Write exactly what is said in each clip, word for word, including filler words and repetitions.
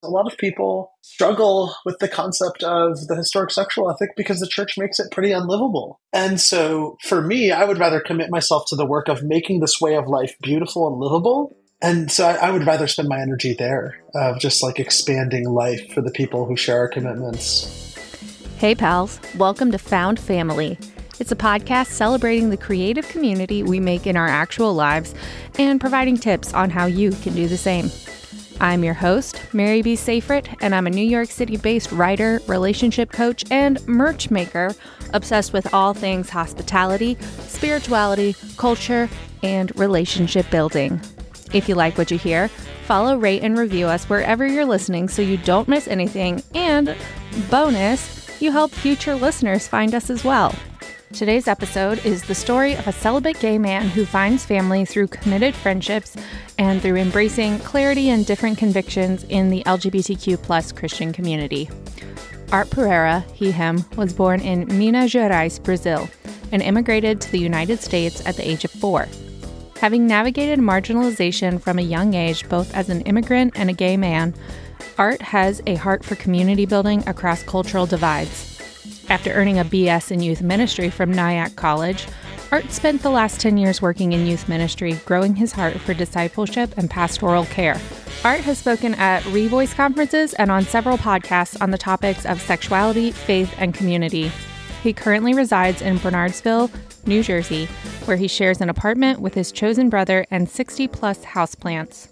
A lot of people struggle with the concept of the historic sexual ethic because the church makes it pretty unlivable. And so for me, I would rather commit myself to the work of making this way of life beautiful and livable. And so I, I would rather spend my energy there of just like expanding life for the people who share our commitments. Hey pals, welcome to Found Family. It's a podcast celebrating the creative community we make in our actual lives and providing tips on how you can do the same. I'm your host, Mary B. Seyfried, and I'm a New York City-based writer, relationship coach, and merch maker obsessed with all things hospitality, spirituality, culture, and relationship building. If you like what you hear, follow, rate, and review us wherever you're listening so you don't miss anything, and bonus, you help future listeners find us as well. Today's episode is the story of a celibate gay man who finds family through committed friendships and through embracing clarity and different convictions in the L G B T Q plus Christian community. Art Pereira, he, him, was born in Minas Gerais, Brazil, and immigrated to the United States at the age of four. Having navigated marginalization from a young age, both as an immigrant and a gay man, Art has a heart for community building across cultural divides. After earning a B S in youth ministry from Nyack College, Art spent the last ten years working in youth ministry, growing his heart for discipleship and pastoral care. Art has spoken at Revoice conferences and on several podcasts on the topics of sexuality, faith, and community. He currently resides in Bernardsville, New Jersey, where he shares an apartment with his chosen brother and sixty plus houseplants.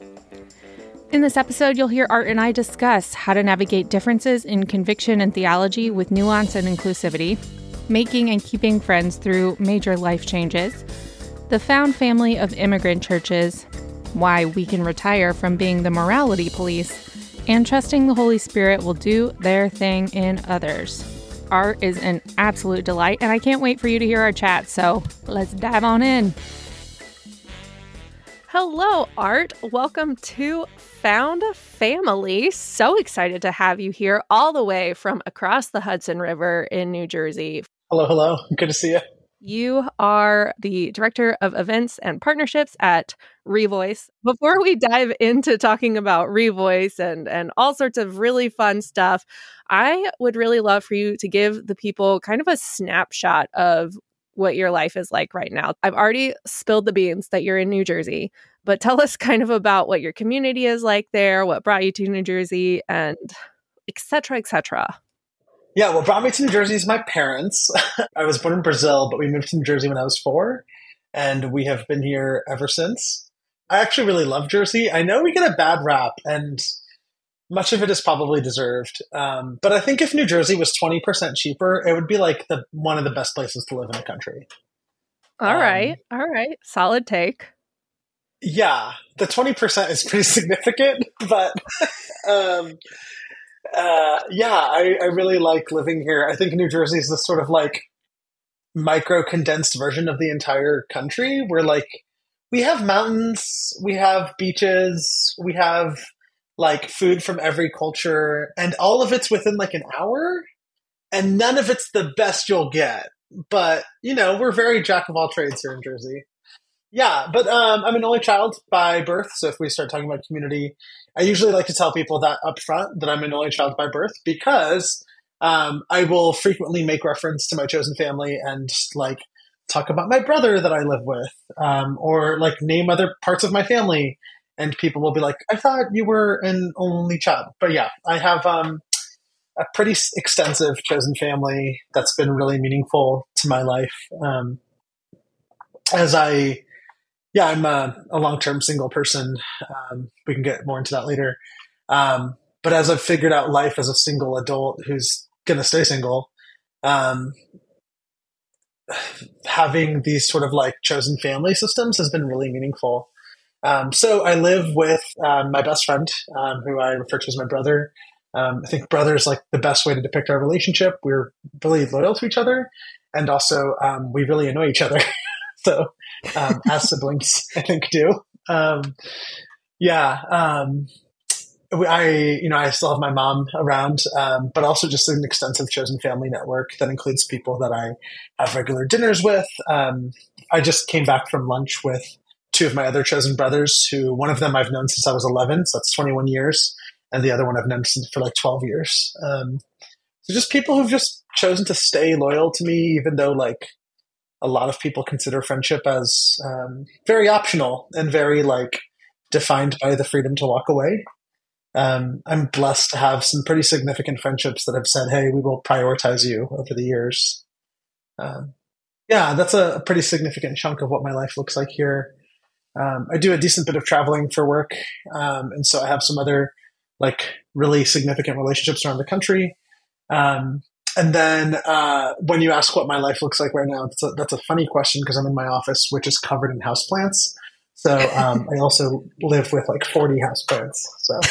In this episode, you'll hear Art and I discuss how to navigate differences in conviction and theology with nuance and inclusivity, making and keeping friends through major life changes, the found family of immigrant churches, why we can retire from being the morality police, and trusting the Holy Spirit will do their thing in others. Art is an absolute delight, and I can't wait for you to hear our chat, so let's dive on in. Hello, Art. Welcome to Found Family. So excited to have you here all the way from across the Hudson River in New Jersey. Hello, hello. Good to see you. You are the Director of Events and Partnerships at Revoice. Before we dive into talking about Revoice and, and all sorts of really fun stuff, I would really love for you to give the people kind of a snapshot of what your life is like right now. I've already spilled the beans that you're in New Jersey, but tell us kind of about what your community is like there, what brought you to New Jersey, and et cetera, et cetera. Yeah, what brought me to New Jersey is my parents. I was born in Brazil, but we moved to New Jersey when I was four, and we have been here ever since. I actually really love Jersey. I know we get a bad rap, and much of it is probably deserved. Um, but I think if New Jersey was twenty percent cheaper, it would be like the one of the best places to live in the country. All um, right. All right. Solid take. Yeah. The twenty percent is pretty significant, but um, uh, yeah, I, I really like living here. I think New Jersey is this sort of like micro condensed version of the entire country where like we have mountains, we have beaches, we have like food from every culture, and all of it's within like an hour, and none of it's the best you'll get. But, you know, we're very jack of all trades here in Jersey. Yeah, but um, I'm an only child by birth. So if we start talking about community, I usually like to tell people that up front that I'm an only child by birth because um, I will frequently make reference to my chosen family and like talk about my brother that I live with um, or like name other parts of my family. And people will be like, I thought you were an only child. But yeah, I have um, a pretty extensive chosen family that's been really meaningful to my life. Um, as I, yeah, I'm a, a long-term single person. Um, we can get more into that later. Um, but as I've figured out life as a single adult who's going to stay single, um, having these sort of like chosen family systems has been really meaningful. Um, so I live with um, my best friend, um, who I refer to as my brother. Um, I think brother is like the best way to depict our relationship. We're really loyal to each other, and also um, we really annoy each other. so um, as siblings, I think do. Um, yeah, um, we, I you know I still have my mom around, um, but also just an extensive chosen family network that includes people that I have regular dinners with. Um, I just came back from lunch with two of my other chosen brothers, who one of them I've known since I was eleven, so that's twenty-one years. and the other one I've known since for like twelve years. Um, so just people who've just chosen to stay loyal to me, even though like a lot of people consider friendship as um, very optional and very like defined by the freedom to walk away. Um, I'm blessed to have some pretty significant friendships that have said, "Hey, we will prioritize you" over the years. Um, yeah, that's a, a pretty significant chunk of what my life looks like here. Um, I do a decent bit of traveling for work, um, and so I have some other like really significant relationships around the country. Um, and then uh, when you ask what my life looks like right now, that's a, that's a funny question because I'm in my office, which is covered in houseplants. So um, I also live with like forty houseplants. So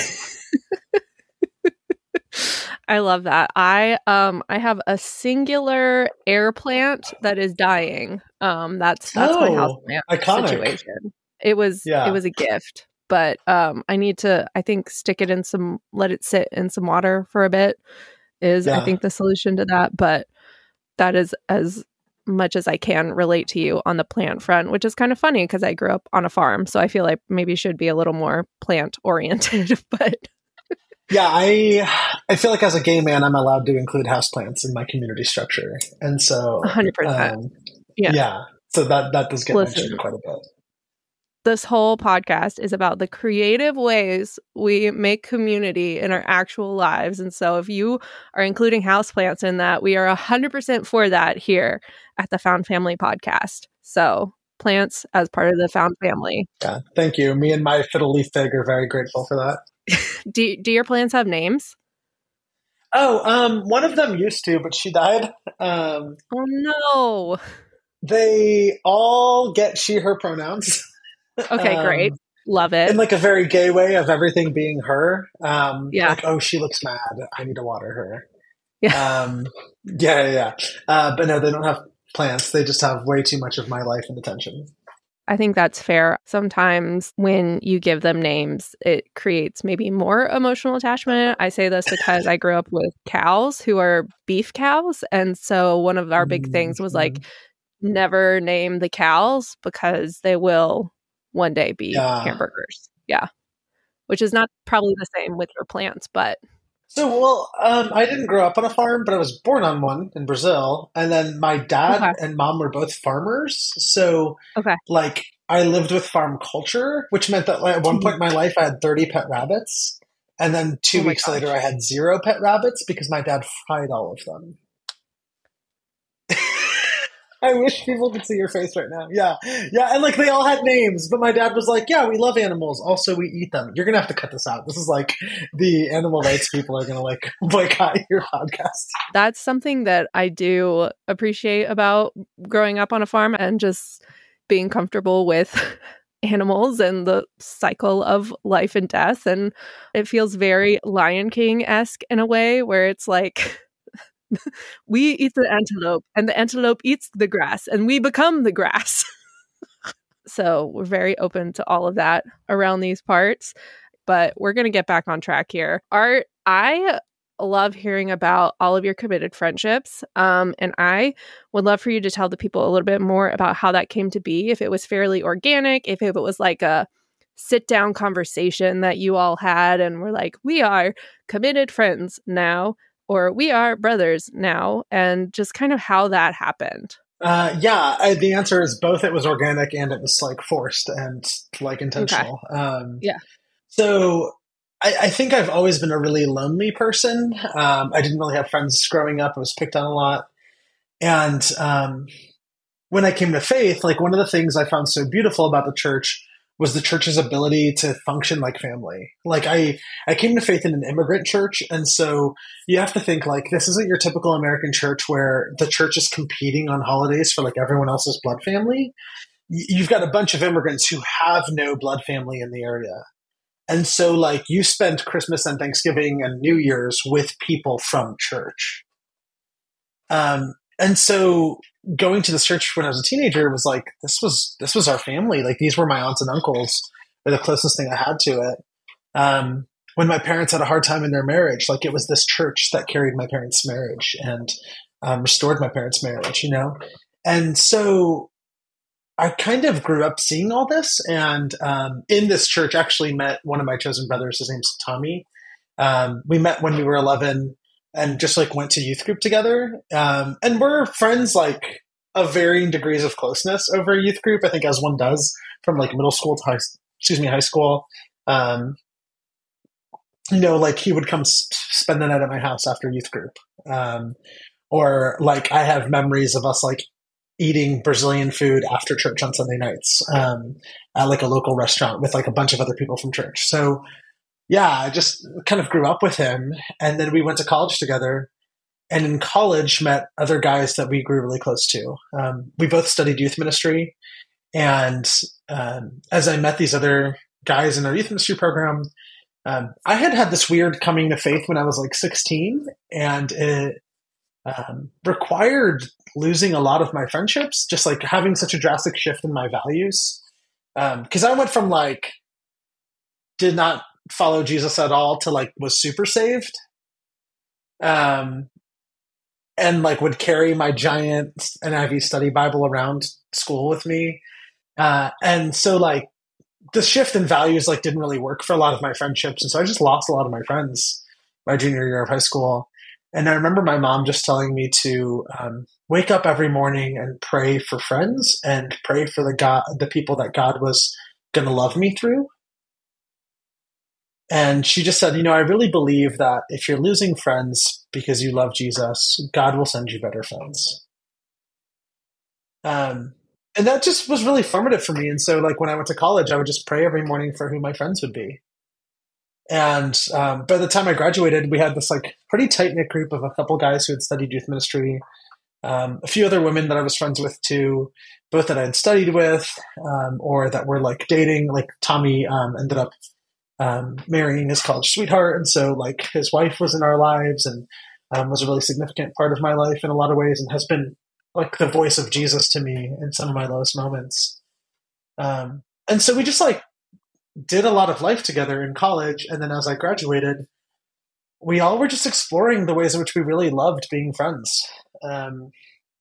I love that. I um I have a singular air plant that is dying. Um, that's that's oh, my houseplant iconic situation. It was yeah. it was a gift, but um, I need to I think stick it in some let it sit in some water for a bit is yeah. I think the solution to that. But that is as much as I can relate to you on the plant front, which is kind of funny because I grew up on a farm, so I feel like maybe should be a little more plant oriented. But yeah, I I feel like as a gay man, I'm allowed to include houseplants in my community structure, and so one hundred percent. Um, yeah, yeah. So that that does get Listen, mentioned quite a bit. This whole podcast is about the creative ways we make community in our actual lives. And so if you are including houseplants in that, we are one hundred percent for that here at the Found Family Podcast. So plants as part of the Found Family. Yeah, thank you. Me and my fiddle leaf fig are very grateful for that. do, do your plants have names? Oh, um, one of them used to, but she died. Um, oh, no. They all get she, her pronouns. Okay, um, great. Love it. In like a very gay way of everything being her. Um, yeah. Like, oh, she looks mad. I need to water her. Yeah. Um, yeah, yeah, yeah. Uh, but no, they don't have plants. They just have way too much of my life and attention. I think that's fair. Sometimes when you give them names, it creates maybe more emotional attachment. I say this because I grew up with cows who are beef cows. And so one of our big mm-hmm. things was like, never name the cows because they will one day be yeah. hamburgers. Yeah. Which is not probably the same with your plants, but. So, well, um, I didn't grow up on a farm, but I was born on one in Brazil. And then my dad okay. and mom were both farmers. So, okay. like, I lived with farm culture, which meant that like, at one point in my life, I had thirty pet rabbits. And then two oh weeks gosh. later, I had zero pet rabbits because my dad fried all of them. I wish people could see your face right now. Yeah. Yeah. And like they all had names, but my dad was like, yeah, we love animals. Also, we eat them. You're going to have to cut this out. This is like the animal rights people are going to like boycott your podcast. That's something that I do appreciate about growing up on a farm and just being comfortable with animals and the cycle of life and death. And it feels very Lion King-esque in a way where it's like, we eat the antelope and the antelope eats the grass and we become the grass. So we're very open to all of that around these parts, but we're going to get back on track here. Art, I love hearing about all of your committed friendships. Um, and I would love for you to tell the people a little bit more about how that came to be, if it was fairly organic, if it was like a sit down conversation that you all had and were like, we are committed friends now, or we are brothers now, and just kind of how that happened. Uh, yeah, I, the answer is both. It was organic and it was like forced and like intentional. Okay. Um, yeah. So I, I think I've always been a really lonely person. Um, I didn't really have friends growing up. I was picked on a lot. And um, when I came to faith, like one of the things I found so beautiful about the church was the church's ability to function like family. Like I, I came to faith in an immigrant church. And so you have to think like, this isn't your typical American church where the church is competing on holidays for like everyone else's blood family. You've got a bunch of immigrants who have no blood family in the area. And so like you spend Christmas and Thanksgiving and New Year's with people from church. Um, and so going to the church when I was a teenager was like, this was, this was our family. Like these were my aunts and uncles. They're the closest thing I had to it. Um, when my parents had a hard time in their marriage, like it was this church that carried my parents' marriage and um, restored my parents' marriage, you know? And so I kind of grew up seeing all this. And um, in this church, actually met one of my chosen brothers. His name's Tommy. Um, we met when we were eleven and just like went to youth group together. Um, and we're friends like of varying degrees of closeness over youth group, I think, as one does from like middle school to high, excuse me, high school. Um, you know, like he would come s- spend the night at my house after youth group. Um, or like I have memories of us like eating Brazilian food after church on Sunday nights um, at like a local restaurant with like a bunch of other people from church. So yeah, I just kind of grew up with him. And then we went to college together. And in college, met other guys that we grew really close to. Um, we both studied youth ministry. And um, as I met these other guys in our youth ministry program, um, I had had this weird coming to faith when I was like sixteen. And it um, required losing a lot of my friendships, just like having such a drastic shift in my values. Because um, I went from like, did not follow Jesus at all to like was super saved. Um, and like would carry my giant N I V study Bible around school with me. Uh, and so like the shift in values like didn't really work for a lot of my friendships. And so I just lost a lot of my friends my junior year of high school. And I remember my mom just telling me to um, wake up every morning and pray for friends and pray for the God, the people that God was going to love me through. And she just said, you know, I really believe that if you're losing friends because you love Jesus, God will send you better friends. Um, and that just was really formative for me. And so like when I went to college, I would just pray every morning for who my friends would be. And um, by the time I graduated, we had this like pretty tight-knit group of a couple guys who had studied youth ministry, um, a few other women that I was friends with too, both that I had studied with um, or that were like dating. Like Tommy um, ended up um, marrying his college sweetheart. And so like his wife was in our lives and um, was a really significant part of my life in a lot of ways and has been like the voice of Jesus to me in some of my lowest moments. Um, and so we just like did a lot of life together in college. And then as I graduated, we all were just exploring the ways in which we really loved being friends. Um,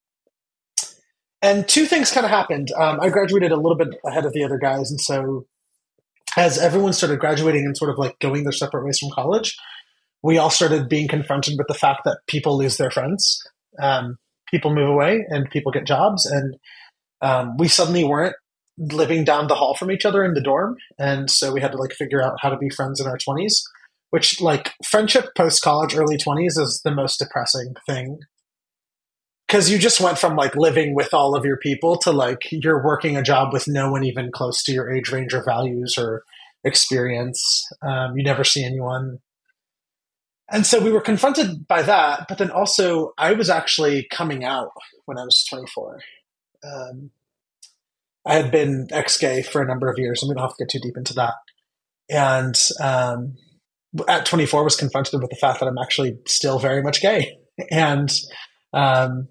and two things kind of happened. Um, I graduated a little bit ahead of the other guys. And so as everyone started graduating and sort of like going their separate ways from college, we all started being confronted with the fact that people lose their friends. Um, people move away and people get jobs. And um, we suddenly weren't living down the hall from each other in the dorm. And so we had to like figure out how to be friends in our twenties, which like friendship post-college, early twenties is the most depressing thing. Because you just went from like living with all of your people to like you're working a job with no one even close to your age range or values or experience. Um, you never see anyone. And so we were confronted by that. But then also I was actually coming out when I was twenty-four. Um, I had been ex-gay for a number of years, and we don't have to get too deep into that. And um, at twenty-four, was confronted with the fact that I'm actually still very much gay. And um,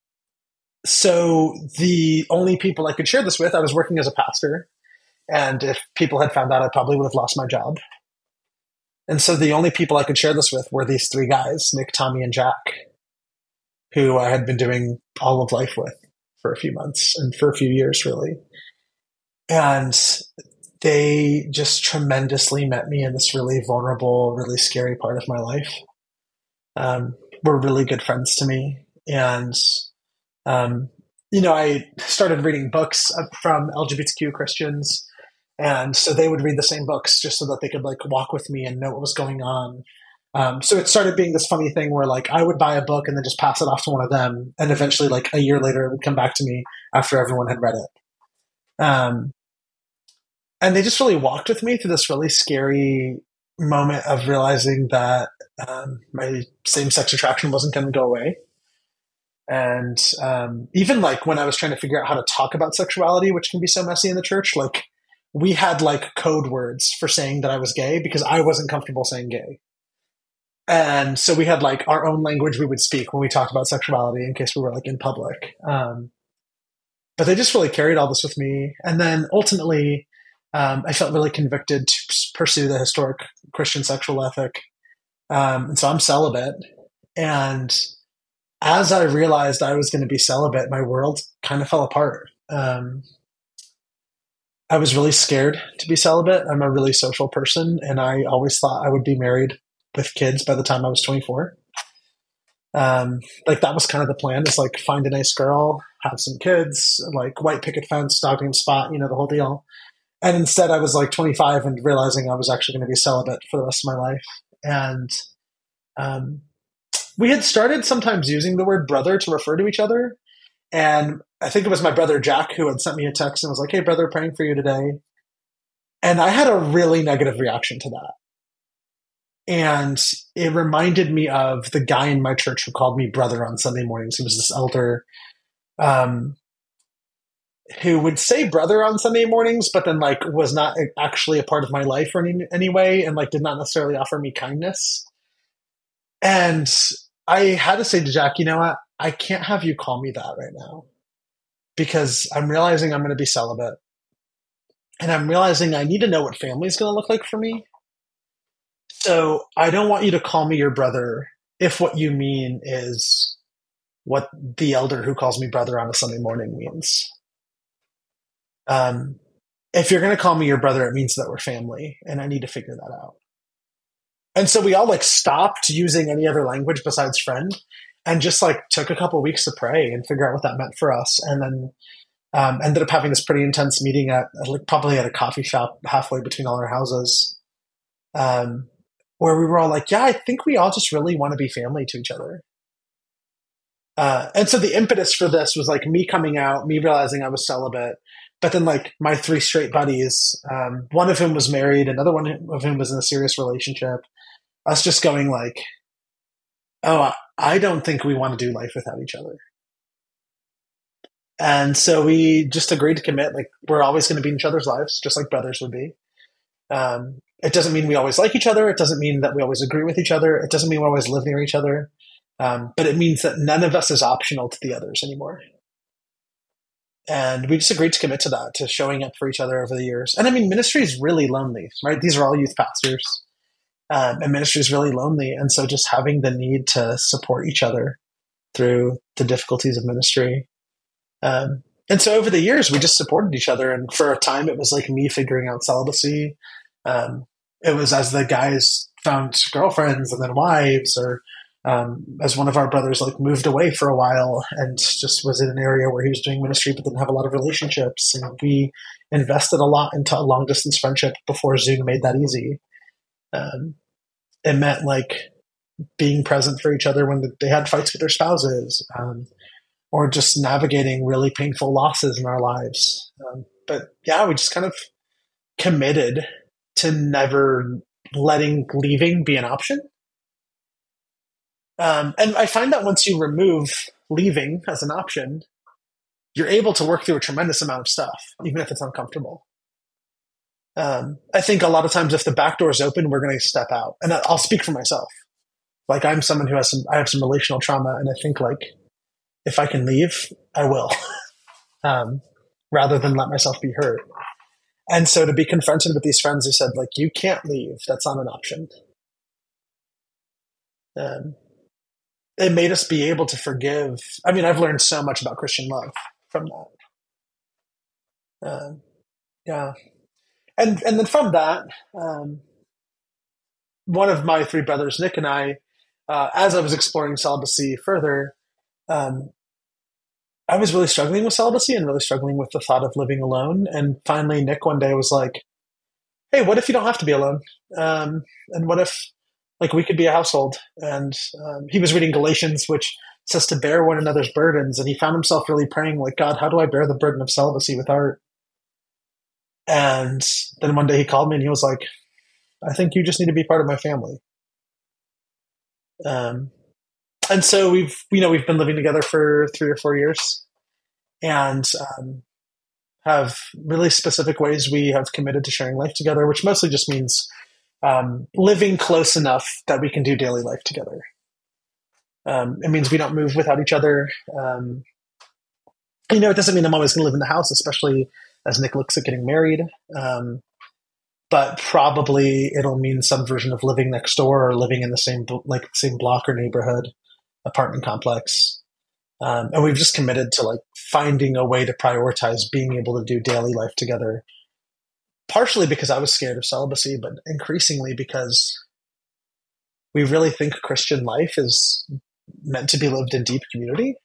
so the only people I could share this with, I was working as a pastor. And if people had found out, I probably would have lost my job. And so the only people I could share this with were these three guys, Nick, Tommy, and Jack, who I had been doing all of life with for a few months and for a few years, really. And they just tremendously met me in this really vulnerable, really scary part of my life. Um, were really good friends to me. And, um, you know, I started reading books from L G B T Q Christians. And so they would read the same books just so that they could like walk with me and know what was going on. Um, so it started being this funny thing where like I would buy a book and then just pass it off to one of them. And eventually like a year later, it would come back to me after everyone had read it. Um, and they just really walked with me through this really scary moment of realizing that um, my same-sex attraction wasn't going to go away. And um, even like when I was trying to figure out how to talk about sexuality, which can be so messy in the church, like we had like code words for saying that I was gay because I wasn't comfortable saying gay. And so we had like our own language we would speak when we talked about sexuality in case we were like in public. Um, but they just really carried all this with me. And then ultimately, um, I felt really convicted to pursue the historic Christian sexual ethic. Um, and so I'm celibate. And as I realized I was going to be celibate, my world kind of fell apart. Um, I was really scared to be celibate. I'm a really social person, and I always thought I would be married with kids by the time I was twenty-four. Um, like that was kind of the plan, is like find a nice girl, have some kids, like white picket fence, dog and spot, you know, the whole deal. And instead I was like twenty-five and realizing I was actually going to be celibate for the rest of my life. And um, we had started sometimes using the word brother to refer to each other. And I think it was my brother Jack who had sent me a text and was like, "Hey brother, praying for you today." And I had a really negative reaction to that. And it reminded me of the guy in my church who called me brother on Sunday mornings. He was this elder um, who would say brother on Sunday mornings, but then like was not actually a part of my life or any, any way, and like did not necessarily offer me kindness. And I had to say to Jack, you know what? I can't have you call me that right now, because I'm realizing I'm going to be celibate. And I'm realizing I need to know what family is going to look like for me. So I don't want you to call me your brother if what you mean is what the elder who calls me brother on a Sunday morning means. Um, if you're going to call me your brother, it means that we're family, and I need to figure that out. And so we all like stopped using any other language besides friend, and just like took a couple of weeks to pray and figure out what that meant for us. And then um, ended up having this pretty intense meeting at like probably at a coffee shop halfway between all our houses. Um, where we were all like, yeah, I think we all just really want to be family to each other. Uh, and so the impetus for this was like me coming out, me realizing I was celibate, but then like my three straight buddies, um, one of whom was married, another one of whom was in a serious relationship, us just going like, oh, I don't think we want to do life without each other. And so we just agreed to commit, like we're always going to be in each other's lives, just like brothers would be. Um, It doesn't mean we always like each other. It doesn't mean that we always agree with each other. It doesn't mean we always live near each other. Um, but it means that none of us is optional to the others anymore. And we just agreed to commit to that, to showing up for each other over the years. And I mean, ministry is really lonely, right? These are all youth pastors. Um, and ministry is really lonely. And so just having the need to support each other through the difficulties of ministry. Um, and so over the years, we just supported each other. And for a time, it was like me figuring out celibacy. Um, it was as the guys found girlfriends and then wives, or um, as one of our brothers like moved away for a while and just was in an area where he was doing ministry but didn't have a lot of relationships. And we invested a lot into a long distance friendship before Zoom made that easy. Um, it meant like being present for each other when they had fights with their spouses, um, or just navigating really painful losses in our lives. Um, but yeah, we just kind of committed to never letting leaving be an option. Um, and I find that once you remove leaving as an option, you're able to work through a tremendous amount of stuff, even if it's uncomfortable. Um, I think a lot of times if the back door is open, we're going to step out. And I'll speak for myself. Like I'm someone who has some, I have some relational trauma. And I think like, if I can leave, I will, um, rather than let myself be hurt. And so to be confronted with these friends who said, like, you can't leave, that's not an option. Um, it made us be able to forgive. I mean, I've learned so much about Christian love from that. Um, yeah. And and then from that, um, one of my three brothers, Nick, and I, uh, as I was exploring celibacy further, um, I was really struggling with celibacy and really struggling with the thought of living alone. And finally, Nick one day was like, hey, what if you don't have to be alone? Um, and what if like we could be a household? And um, he was reading Galatians, which says to bear one another's burdens. And he found himself really praying like, God, how do I bear the burden of celibacy with art? And then one day he called me and he was like, I think you just need to be part of my family. Um, and so we've, you know, we've been living together for three or four years and um, have really specific ways we have committed to sharing life together, which mostly just means um, living close enough that we can do daily life together. Um, it means we don't move without each other. Um, you know, it doesn't mean I'm always going to live in the house, especially as Nick looks at getting married. Um, but probably it'll mean some version of living next door or living in the same, like same block or neighborhood, apartment complex. Um, and we've just committed to like finding a way to prioritize being able to do daily life together, partially because I was scared of celibacy, but increasingly because we really think Christian life is meant to be lived in deep community.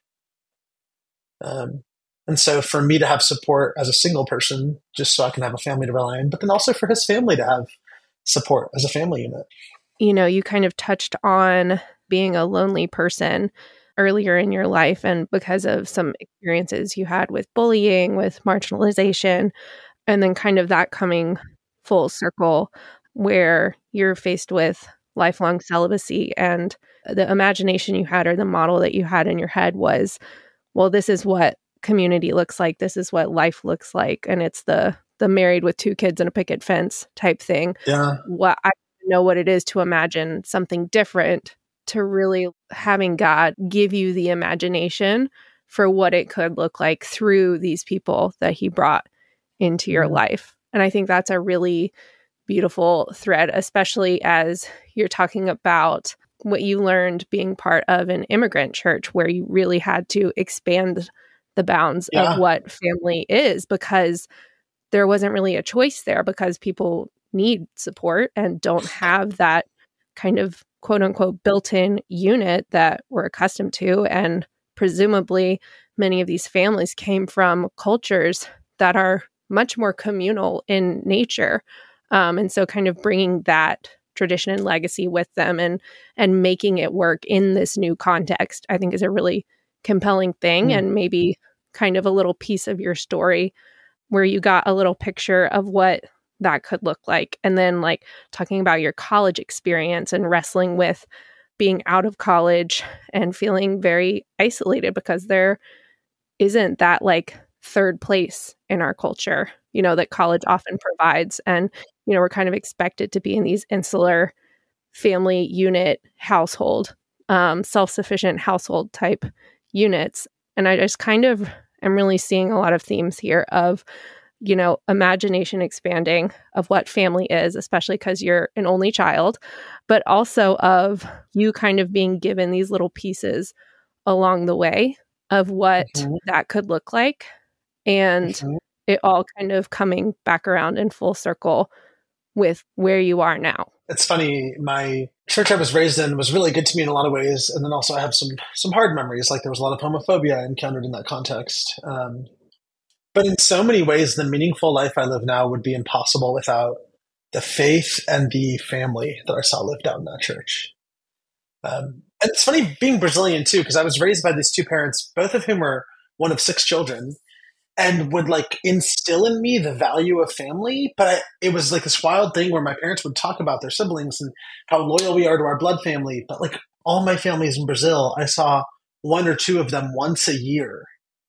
Um, and so for me to have support as a single person, just so I can have a family to rely on, but then also for his family to have support as a family unit. You know, you kind of touched on being a lonely person earlier in your life, and because of some experiences you had with bullying, with marginalization, and then kind of that coming full circle where you're faced with lifelong celibacy, and the imagination you had or the model that you had in your head was, well, this is what community looks like. This is what life looks like. And it's the the married with two kids and a picket fence type thing. Yeah. What I know what it is to imagine something different, to really having God give you the imagination for what it could look like through these people that he brought into your mm-hmm. life. And I think that's a really beautiful thread, especially as you're talking about what you learned being part of an immigrant church where you really had to expand the bounds yeah. of what family is, because there wasn't really a choice there, because people need support and don't have that kind of quote unquote built-in unit that we're accustomed to. And presumably many of these families came from cultures that are much more communal in nature. Um, and so kind of bringing that tradition and legacy with them and and making it work in this new context, I think is a really compelling thing. Mm. And maybe kind of a little piece of your story where you got a little picture of what that could look like. And then like talking about your college experience and wrestling with being out of college and feeling very isolated because there isn't that like third place in our culture, you know, that college often provides. And, you know, we're kind of expected to be in these insular family unit household, um, self-sufficient household type units. And I just kind of am really seeing a lot of themes here of, you know, imagination expanding of what family is, especially because you're an only child, but also of you kind of being given these little pieces along the way of what mm-hmm. that could look like. And mm-hmm. it all kind of coming back around in full circle with where you are now. It's funny. My church I was raised in was really good to me in a lot of ways. And then also I have some some hard memories. Like there was a lot of homophobia encountered in that context. Um, but in so many ways, the meaningful life I live now would be impossible without the faith and the family that I saw lived out in that church. Um, and it's funny being Brazilian too, because I was raised by these two parents, both of whom were one of six children, and would like instill in me the value of family. But I, it was like this wild thing where my parents would talk about their siblings and how loyal we are to our blood family. But like all my families in Brazil, I saw one or two of them once a year.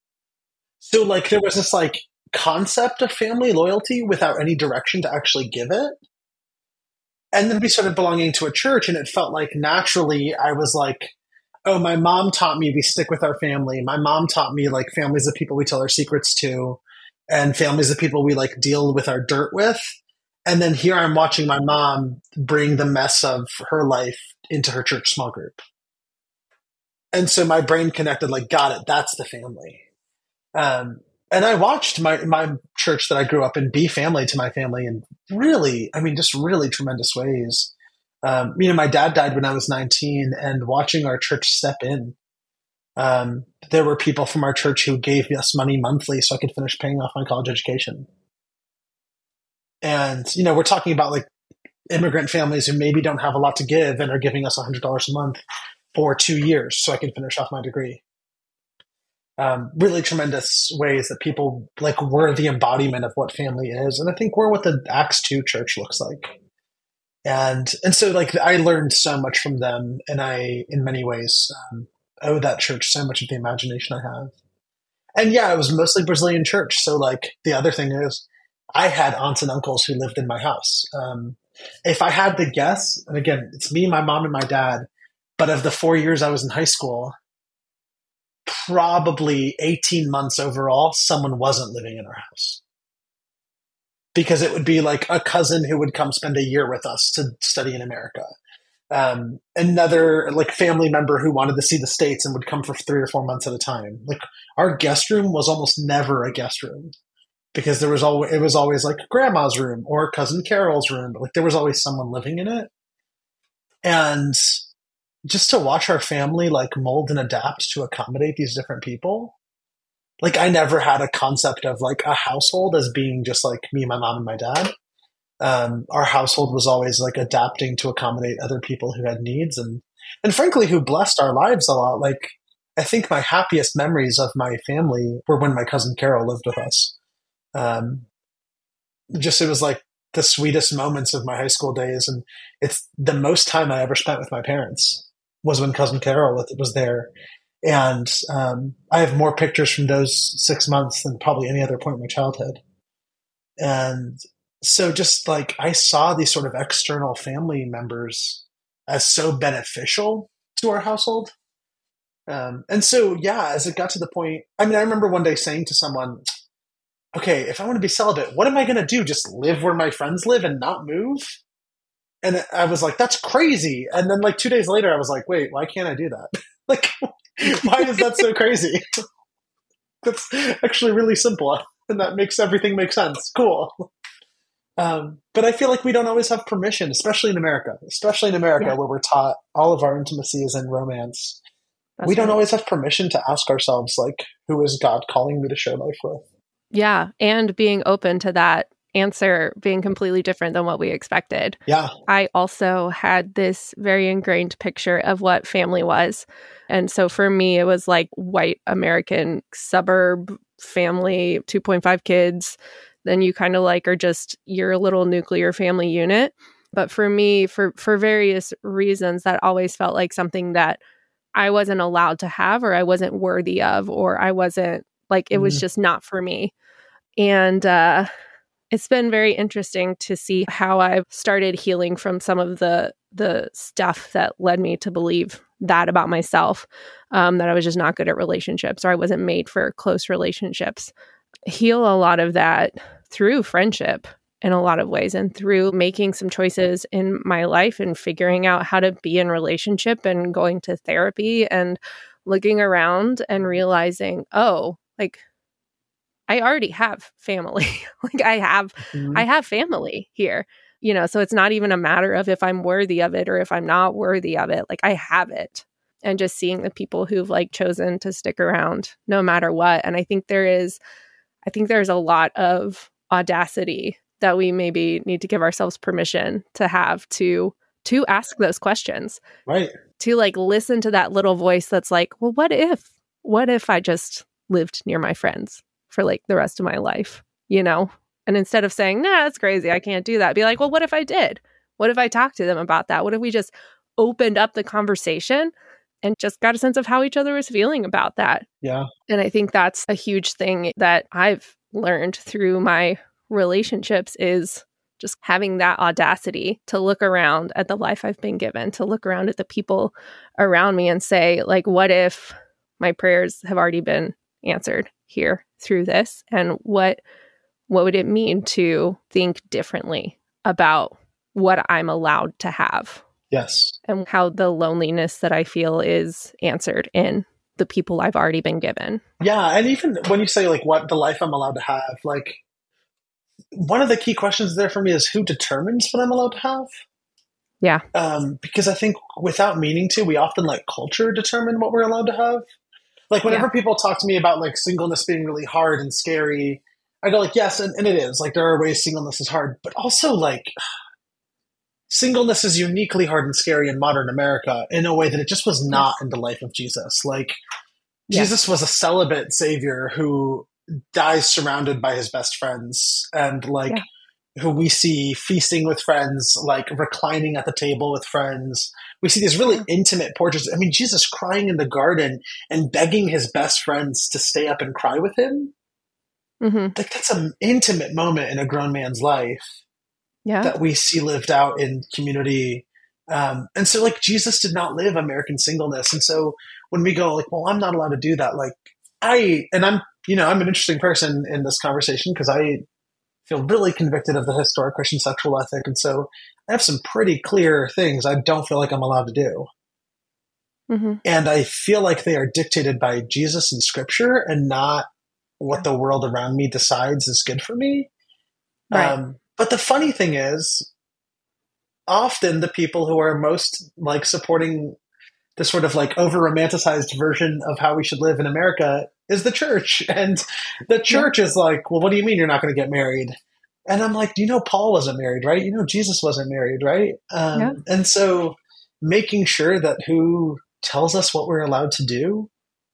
So like there was this like concept of family loyalty without any direction to actually give it. And then we started belonging to a church, and it felt like naturally I was like, oh, my mom taught me we stick with our family. My mom taught me like families of people we tell our secrets to, and families of people we like deal with our dirt with. And then here I'm watching my mom bring the mess of her life into her church small group. And so my brain connected like, got it, that's the family. Um, and I watched my, my church that I grew up in be family to my family in really, I mean, just really tremendous ways. Um, you know, my dad died when I was nineteen, and watching our church step in, um, there were people from our church who gave us money monthly so I could finish paying off my college education. And, you know, we're talking about like immigrant families who maybe don't have a lot to give and are giving us one hundred dollars a month for two years so I can finish off my degree. Um, really tremendous ways that people like were the embodiment of what family is. And I think we're what the Acts two church looks like. And and so like I learned so much from them, and I, in many ways, um, owe that church so much of the imagination I have. And yeah, it was mostly Brazilian church. So like the other thing is I had aunts and uncles who lived in my house. Um, if I had to guess, and again, it's me, my mom, and my dad, but of the four years I was in high school, probably eighteen months overall, someone wasn't living in our house. Because it would be like a cousin who would come spend a year with us to study in America. Um, another like family member who wanted to see the States and would come for three or four months at a time. Like our guest room was almost never a guest room, because there was always, it was always like grandma's room or cousin Carol's room. But like there was always someone living in it. And just to watch our family like mold and adapt to accommodate these different people. Like I never had a concept of like a household as being just like me, my mom, and my dad. Um, our household was always like adapting to accommodate other people who had needs and, and frankly, who blessed our lives a lot. Like I think my happiest memories of my family were when my cousin Carol lived with us. Um, just, it was like the sweetest moments of my high school days. And it's the most time I ever spent with my parents was when cousin Carol was there. And um, I have more pictures from those six months than probably any other point in my childhood. And so just like I saw these sort of external family members as so beneficial to our household. Um, and so, yeah, as it got to the point, I mean, I remember one day saying to someone, okay, if I want to be celibate, what am I going to do? Just live where my friends live and not move? And I was like, that's crazy. And then like two days later, I was like, wait, why can't I do that? Like, why is that so crazy? That's actually really simple. And that makes everything make sense. Cool. Um, but I feel like we don't always have permission, especially in America, especially in America yeah. where we're taught all of our intimacy is in romance. That's we don't right. always have permission to ask ourselves, like, who is God calling me to share life with? Yeah. And being open to that answer being completely different than what we expected. Yeah. I also had this very ingrained picture of what family was. And so for me, it was like white American suburb family, two point five kids. Then you kind of like are just your little nuclear family unit. But for me, for, for various reasons, that always felt like something that I wasn't allowed to have, or I wasn't worthy of, or I wasn't like, it mm. was just not for me. And, uh, it's been very interesting to see how I've started healing from some of the the stuff that led me to believe that about myself, um, that I was just not good at relationships or I wasn't made for close relationships. Heal a lot of that through friendship in a lot of ways and through making some choices in my life and figuring out how to be in relationship and going to therapy and looking around and realizing, oh, like, I already have family. like I have, mm-hmm. I have family here, you know, so it's not even a matter of if I'm worthy of it or if I'm not worthy of it. Like I have it. And just seeing the people who've like chosen to stick around no matter what. And I think there is, I think there's a lot of audacity that we maybe need to give ourselves permission to have to, to ask those questions. Right. To like listen to that little voice that's like, well, what if, what if I just lived near my friends for like the rest of my life, you know? And instead of saying, nah, that's crazy, I can't do that, be like, well, what if I did? What if I talked to them about that? What if we just opened up the conversation and just got a sense of how each other was feeling about that? Yeah. And I think that's a huge thing that I've learned through my relationships is just having that audacity to look around at the life I've been given, to look around at the people around me and say, like, what if my prayers have already been answered here through this? And what what would it mean to think differently about what I'm allowed to have? Yes. And how the loneliness that I feel is answered in the people I've already been given. Yeah. And even when you say like what the life I'm allowed to have, like one of the key questions there for me is who determines what I'm allowed to have? Yeah. Um, because I think without meaning to, we often let culture determine what we're allowed to have. Like whenever yeah. people talk to me about like singleness being really hard and scary, I go like, yes, and, and it is. Like there are ways singleness is hard, but also like singleness is uniquely hard and scary in modern America in a way that it just was not yes. in the life of Jesus. Like yes. Jesus was a celibate savior who dies surrounded by his best friends and like yeah. who we see feasting with friends, like reclining at the table with friends. We see these really yeah. intimate portraits. I mean, Jesus crying in the garden and begging his best friends to stay up and cry with him. Mm-hmm. Like that's an intimate moment in a grown man's life yeah. that we see lived out in community. Um, and so like Jesus did not live American singleness. And so when we go like, well, I'm not allowed to do that. Like I, and I'm, you know, I'm an interesting person in this conversation because I feel really convicted of the historic Christian sexual ethic. And so I have some pretty clear things I don't feel like I'm allowed to do. Mm-hmm. And I feel like they are dictated by Jesus and scripture and not what the world around me decides is good for me. Right. Um, but the funny thing is, often the people who are most like supporting the sort of like over romanticized version of how we should live in America is the church. And the church yeah. is like, well, what do you mean you're not going to get married? And I'm like, you know, Paul wasn't married, right? You know, Jesus wasn't married, right? Um, yeah. And so making sure that who tells us what we're allowed to do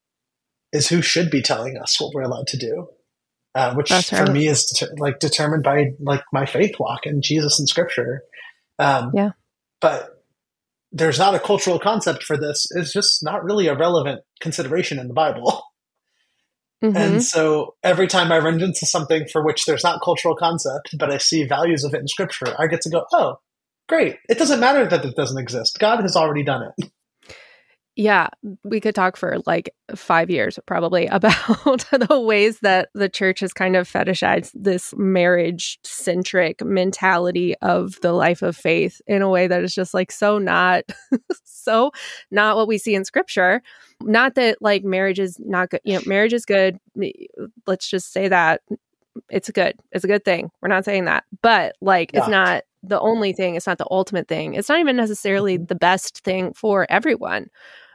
is who should be telling us what we're allowed to do, uh, which right. for me is de- like determined by like my faith walk and Jesus and Scripture. Um, yeah, but there's not a cultural concept for this. It's just not really a relevant consideration in the Bible. Mm-hmm. And so every time I run into something for which there's not cultural concept, but I see values of it in Scripture, I get to go, oh, great. It doesn't matter that it doesn't exist. God has already done it. Yeah, we could talk for like five years probably about the ways that the church has kind of fetishized this marriage-centric mentality of the life of faith in a way that is just like so not, so not what we see in Scripture. Not that like marriage is not good, you know, marriage is good. Let's just say that it's good. It's a good thing. We're not saying that, but like yeah. it's not the only thing. It's not the ultimate thing. It's not even necessarily the best thing for everyone.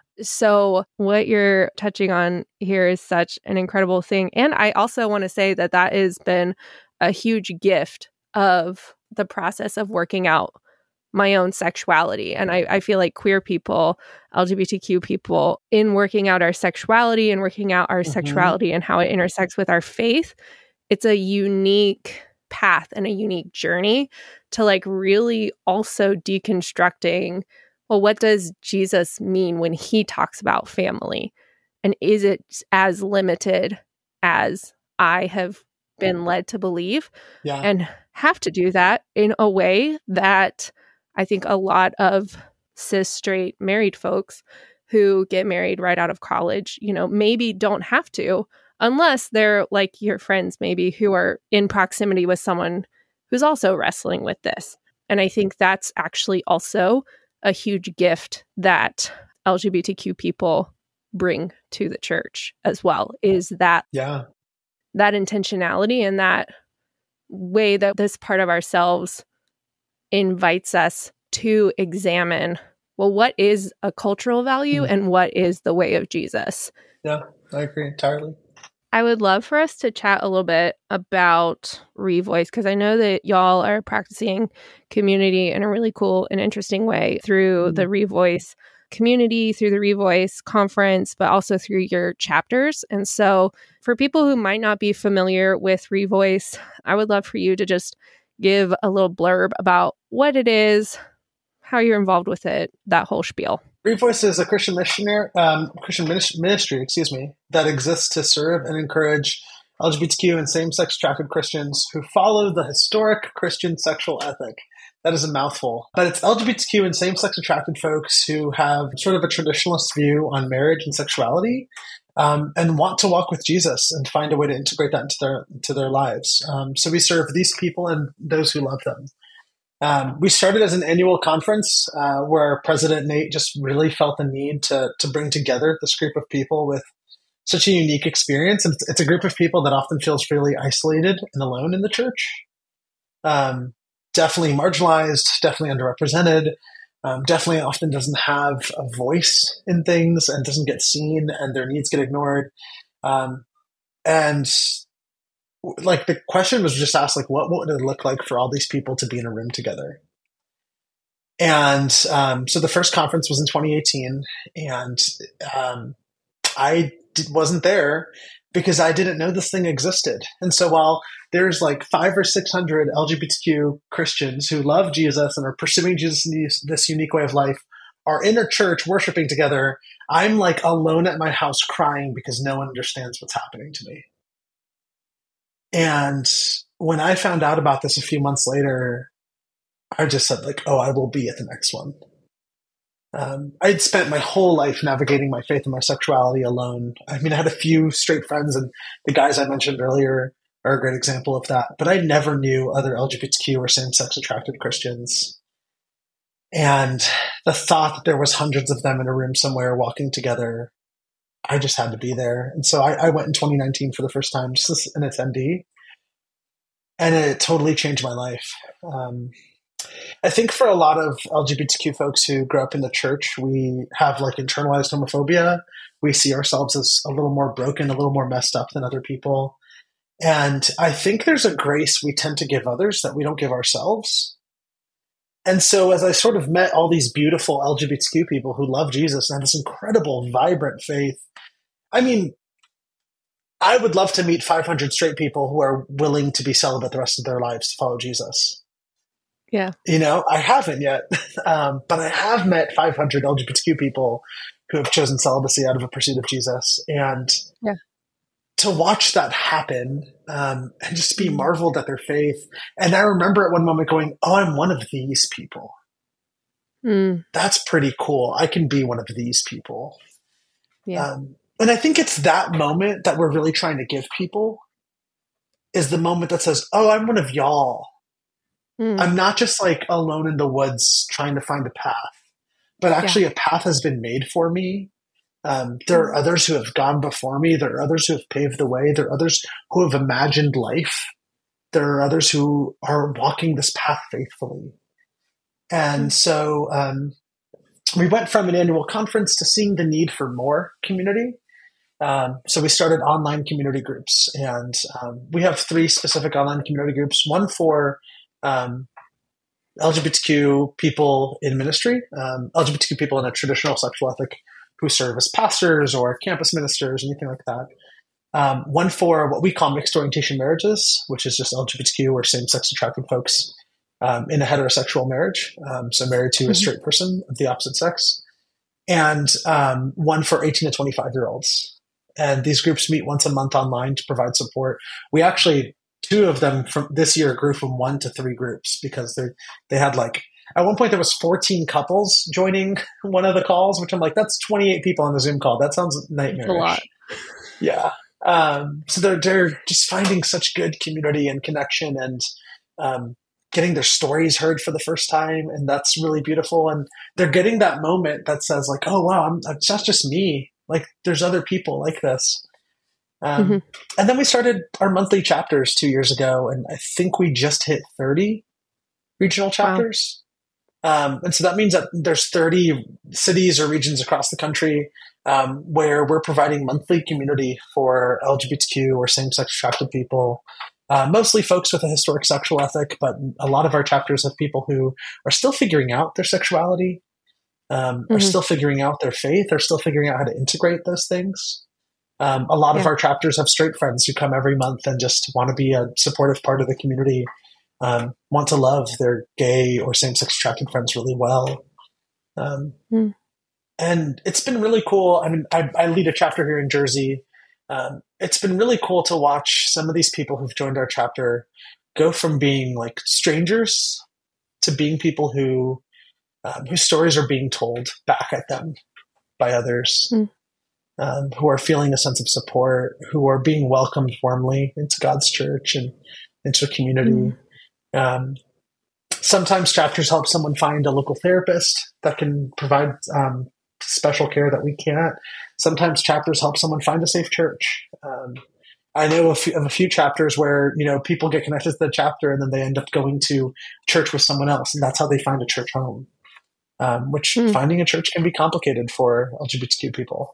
So what you're touching on here is such an incredible thing. And I also want to say that that has been a huge gift of the process of working out my own sexuality. And I, I feel like queer people, L G B T Q people, in working out our sexuality and working out our mm-hmm. sexuality and how it intersects with our faith, it's a unique path and a unique journey to like really also deconstructing, well, what does Jesus mean when he talks about family? And is it as limited as I have been led to believe? Yeah. And have to do that in a way that I think a lot of cis, straight, married folks who get married right out of college, you know, maybe don't have to, unless they're like your friends, maybe, who are in proximity with someone who's also wrestling with this. And I think that's actually also a huge gift that L G B T Q people bring to the church as well, is that yeah. that intentionality and that way that this part of ourselves invites us to examine, well, what is a cultural value mm-hmm. and what is the way of Jesus? Yeah, I agree entirely. I would love for us to chat a little bit about Revoice, because I know that y'all are practicing community in a really cool and interesting way through mm-hmm. the Revoice community, through the Revoice conference, but also through your chapters. And so for people who might not be familiar with Revoice, I would love for you to just give a little blurb about what it is, how you're involved with it, that whole spiel. Revoice is a Christian missionary, um, Christian ministry, excuse me, that exists to serve and encourage L G B T Q and same-sex attracted Christians who follow the historic Christian sexual ethic. That is a mouthful. But it's L G B T Q and same-sex attracted folks who have sort of a traditionalist view on marriage and sexuality, um, and want to walk with Jesus and find a way to integrate that into their into their lives. Um, so we serve these people and those who love them. Um, we started as an annual conference uh, where our president, Nate, just really felt the need to to bring together this group of people with such a unique experience. And it's, it's a group of people that often feels really isolated and alone in the church. Um, definitely marginalized, definitely underrepresented, um, definitely often doesn't have a voice in things and doesn't get seen, and their needs get ignored. Um, and like the question was just asked, like, what, what would it look like for all these people to be in a room together? And um, so the first conference was in twenty eighteen, and um, I d- wasn't there because I didn't know this thing existed. And so while there's like five or six hundred L G B T Q Christians who love Jesus and are pursuing Jesus in this, this unique way of life, are in a church worshiping together, I'm like alone at my house crying because no one understands what's happening to me. And when I found out about this a few months later, I just said like, oh, I will be at the next one. Um, I'd spent my whole life navigating my faith and my sexuality alone. I mean, I had a few straight friends, and the guys I mentioned earlier are a great example of that. But I never knew other L G B T Q or same-sex attracted Christians. And the thought that there was hundreds of them in a room somewhere walking together, I just had to be there. And so I, I went in twenty nineteen for the first time, just as an attendee. And it totally changed my life. Um, I think for a lot of L G B T Q folks who grew up in the church, we have like internalized homophobia. We see ourselves as a little more broken, a little more messed up than other people. And I think there's a grace we tend to give others that we don't give ourselves. And so as I sort of met all these beautiful L G B T Q people who love Jesus and have this incredible, vibrant faith, I mean, I would love to meet five hundred straight people who are willing to be celibate the rest of their lives to follow Jesus. Yeah. You know, I haven't yet, um, but I have met five hundred L G B T Q people who have chosen celibacy out of a pursuit of Jesus. And yeah. to watch that happen um, and just be marveled at their faith. And I remember at one moment going, oh, I'm one of these people. Mm. That's pretty cool. I can be one of these people. Yeah. Um, and I think it's that moment that we're really trying to give people is the moment that says, oh, I'm one of y'all. Mm. I'm not just like alone in the woods trying to find a path, but actually yeah. a path has been made for me. Um, there are others who have gone before me. There are others who have paved the way. There are others who have imagined life. There are others who are walking this path faithfully. And mm. so um, we went from an annual conference to seeing the need for more community. Um, so we started online community groups, and um, we have three specific online community groups. One for um, L G B T Q people in ministry, um, L G B T Q people in a traditional sexual ethic who serve as pastors or campus ministers, anything like that. Um, one for what we call mixed orientation marriages, which is just L G B T Q or same-sex attracted folks um, in a heterosexual marriage, um, so married to mm-hmm. a straight person of the opposite sex. And um, one for eighteen to twenty-five-year-olds. And these groups meet once a month online to provide support. We actually, two of them from this year grew from one to three groups because they they had like, at one point there was fourteen couples joining one of the calls, which I'm like, that's twenty-eight people on the Zoom call. That sounds nightmarish. That's a lot. Yeah. Um, so they're, they're just finding such good community and connection and um, getting their stories heard for the first time. And that's really beautiful. And they're getting that moment that says like, oh, wow, I'm, it's not just me. Like there's other people like this. Um, mm-hmm. And then we started our monthly chapters two years ago. And I think we just hit thirty regional chapters. Wow. Um, and so that means that there's thirty cities or regions across the country um, where we're providing monthly community for L G B T Q or same-sex attracted people, uh, mostly folks with a historic sexual ethic, but a lot of our chapters have people who are still figuring out their sexuality, um, mm-hmm. are still figuring out their faith, are still figuring out how to integrate those things. Um, a lot yeah. of our chapters have straight friends who come every month and just want to be a supportive part of the community. Um, want to love their gay or same-sex attracted friends really well. Um, mm. And it's been really cool. I mean, I, I lead a chapter here in Jersey. Um, it's been really cool to watch some of these people who've joined our chapter go from being like strangers to being people who um, whose stories are being told back at them by others, mm. um, who are feeling a sense of support, who are being welcomed warmly into God's church and into a community. Mm. Um, sometimes chapters help someone find a local therapist that can provide um, special care that we can't. Sometimes chapters help someone find a safe church. Um, I know a few, of a few chapters where, you know, people get connected to the chapter and then they end up going to church with someone else, and that's how they find a church home, um, which mm. finding a church can be complicated for L G B T Q people.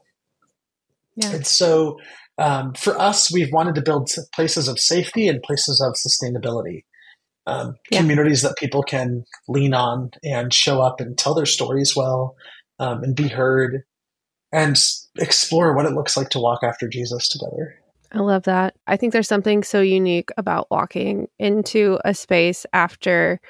Yeah. And so um, for us, we've wanted to build places of safety and places of sustainability. Um, yeah. Communities that people can lean on and show up and tell their stories well, um, and be heard and explore what it looks like to walk after Jesus together. I love that. I think there's something so unique about walking into a space after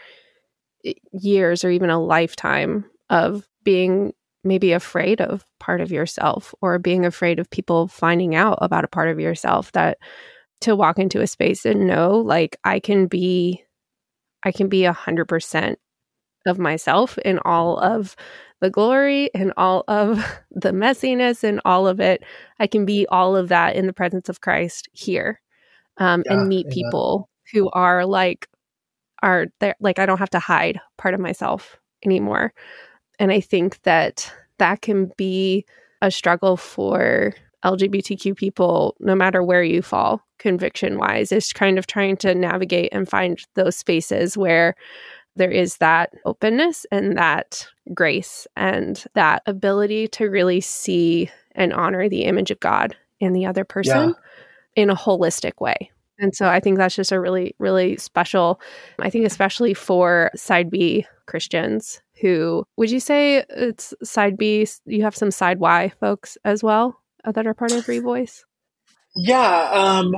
years or even a lifetime of being maybe afraid of part of yourself or being afraid of people finding out about a part of yourself, that to walk into a space and know like I can be I can be a hundred percent of myself in all of the glory and all of the messiness and all of it. I can be all of that in the presence of Christ here, um, yeah, and meet amen. people who are like, are there. Like, I don't have to hide part of myself anymore. And I think that that can be a struggle for L G B T Q people, no matter where you fall conviction wise, is kind of trying to navigate and find those spaces where there is that openness and that grace and that ability to really see and honor the image of God in the other person yeah. in a holistic way. And so I think that's just a really, really special, I think especially for side B Christians who, would you say it's side B, you have some side Y folks as well that are part of Revoice? Yeah. Um,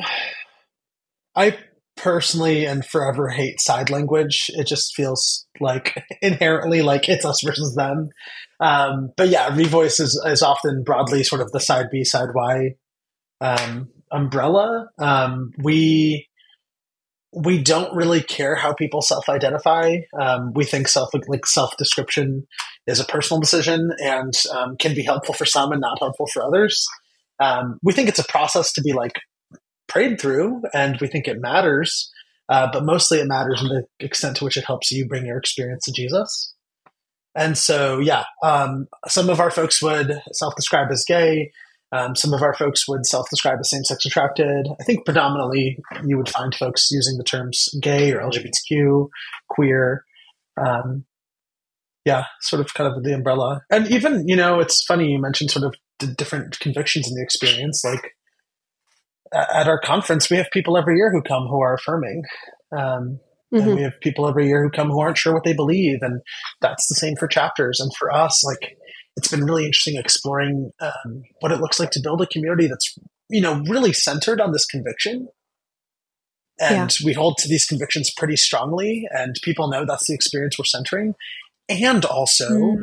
I personally and forever hate side language. It just feels like inherently like it's us versus them. Um, but yeah, Revoice is, is often broadly sort of the side B, side Y um, umbrella. Um, we we don't really care how people self-identify. Um, we think self like self-description is a personal decision and um, can be helpful for some and not helpful for others. Um, we think it's a process to be like prayed through, and we think it matters, uh, but mostly it matters in the extent to which it helps you bring your experience to Jesus. And so, yeah, um, some of our folks would self-describe as gay. Um, some of our folks would self-describe as same-sex attracted. I think predominantly you would find folks using the terms gay or L G B T Q, queer. Um, yeah, sort of kind of the umbrella. And even, you know, it's funny you mentioned sort of the different convictions in the experience. Like at our conference, we have people every year who come who are affirming. Um, mm-hmm. And we have people every year who come who aren't sure what they believe. And that's the same for chapters. And for us, like, it's been really interesting exploring um, what it looks like to build a community that's, you know, really centered on this conviction. And yeah. we hold to these convictions pretty strongly, and people know that's the experience we're centering. And also, mm.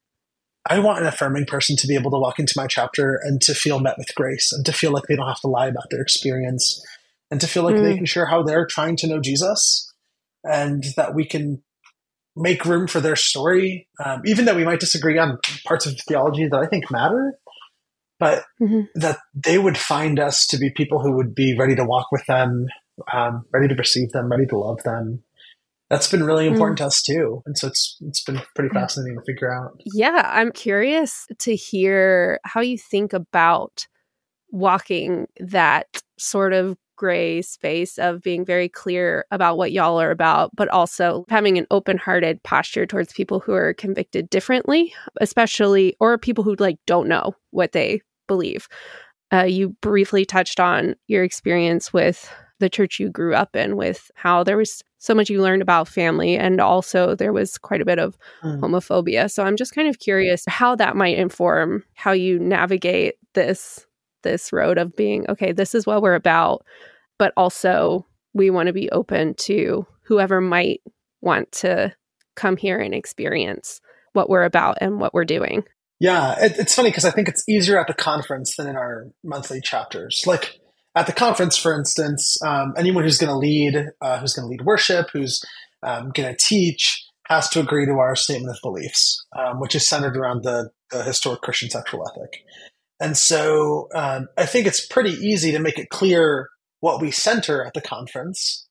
I want an affirming person to be able to walk into my chapter and to feel met with grace and to feel like they don't have to lie about their experience and to feel like mm. they can share how they're trying to know Jesus and that we can make room for their story, um, even though we might disagree on parts of theology that I think matter, but mm-hmm. that they would find us to be people who would be ready to walk with them, um, ready to receive them, ready to love them. That's been really important mm. to us too. And so it's it's been pretty fascinating to figure out. Yeah, I'm curious to hear how you think about walking that sort of gray space of being very clear about what y'all are about, but also having an open-hearted posture towards people who are convicted differently, especially, or people who like don't know what they believe. Uh, you briefly touched on your experience with the church you grew up in, with how there was so much you learned about family, and also there was quite a bit of mm. homophobia. So I'm just kind of curious how that might inform how you navigate this this road of being, okay, this is what we're about, but also we want to be open to whoever might want to come here and experience what we're about and what we're doing. Yeah, it, it's funny because I think it's easier at the conference than in our monthly chapters. Like at the conference, for instance, um, anyone who's going to lead, uh, who's going to lead worship, who's um, going to teach, has to agree to our statement of beliefs, um, which is centered around the, the historic Christian sexual ethic. And so um, I think it's pretty easy to make it clear what we center at the conference,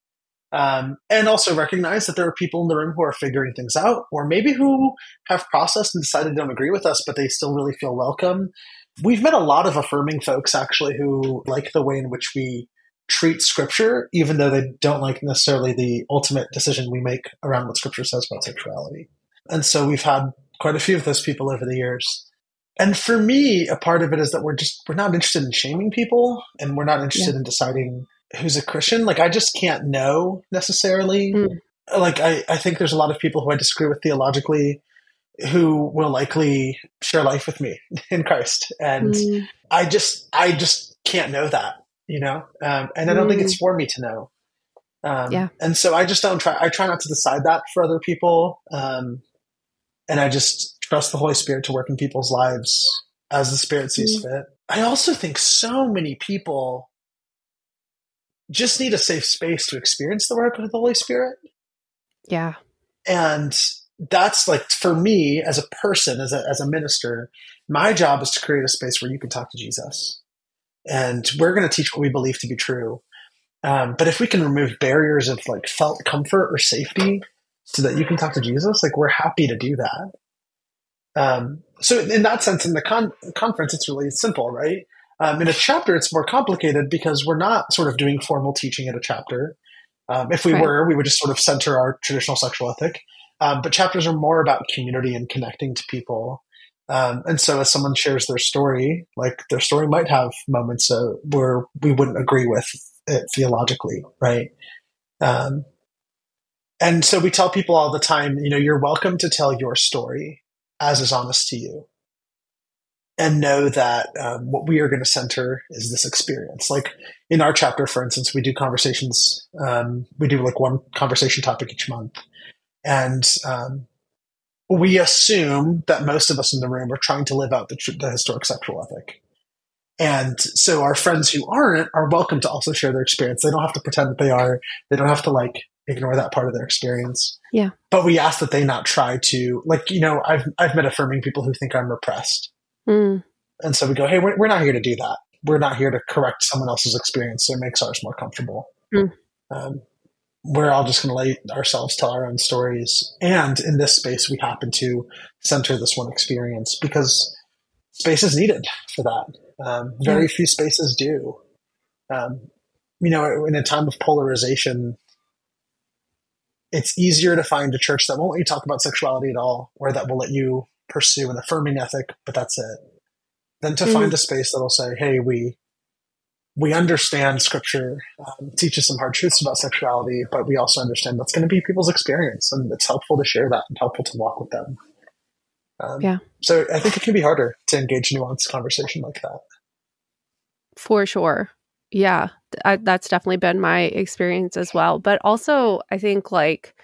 um, and also recognize that there are people in the room who are figuring things out, or maybe who have processed and decided they don't agree with us, but they still really feel welcome. We've met a lot of affirming folks, actually, who like the way in which we treat Scripture, even though they don't like necessarily the ultimate decision we make around what Scripture says about sexuality. And so we've had quite a few of those people over the years. And for me, a part of it is that we're just, we're not interested in shaming people, and we're not interested yeah. in deciding who's a Christian. Like, I just can't know necessarily. Mm. Like, I, I think there's a lot of people who I disagree with theologically who will likely share life with me in Christ. And mm. I just, I just can't know that, you know? Um, and I don't mm. think it's for me to know. Um, yeah. And so I just don't try, I try not to decide that for other people. Um, and I just trust the Holy Spirit to work in people's lives as the Spirit sees mm. fit. I also think so many people just need a safe space to experience the work of the Holy Spirit. Yeah. And that's like, for me as a person, as a, as a minister, my job is to create a space where you can talk to Jesus. And we're going to teach what we believe to be true. Um, but if we can remove barriers of like felt comfort or safety so that you can talk to Jesus, like we're happy to do that. Um, so in that sense, in the con- conference, it's really simple, right? Um, in a chapter, it's more complicated because we're not sort of doing formal teaching at a chapter. Um, if we Right. were, we would just sort of center our traditional sexual ethic. Um, but chapters are more about community and connecting to people. Um, and so as someone shares their story, like their story might have moments uh, where we wouldn't agree with it theologically, right? Um, and so we tell people all the time, you know, you're welcome to tell your story as is honest to you. And know that um, what we are going to center is this experience. Like in our chapter, for instance, we do conversations. Um, we do like one conversation topic each month. And um, we assume that most of us in the room are trying to live out the, the historic sexual ethic. And so our friends who aren't are welcome to also share their experience. They don't have to pretend that they are. They don't have to like ignore that part of their experience. Yeah. But we ask that they not try to, like, you know, I've I've met affirming people who think I'm repressed. Mm. And so we go, hey, we're, we're not here to do that. We're not here to correct someone else's experience so it makes ours more comfortable. Mm. Um, we're all just going to let ourselves tell our own stories. And in this space, we happen to center this one experience because space is needed for that. Um, very Yeah. few spaces do. Um, you know, in a time of polarization, it's easier to find a church that won't let you talk about sexuality at all, or that will let you pursue an affirming ethic, but that's it, than to mm. find a space that'll say, hey, we we understand Scripture um, teaches some hard truths about sexuality, but we also understand that's going to be people's experience, and it's helpful to share that and helpful to walk with them. Um, yeah. So I think it can be harder to engage nuanced conversation like that. For sure. Yeah, I, that's definitely been my experience as well. But also, I think like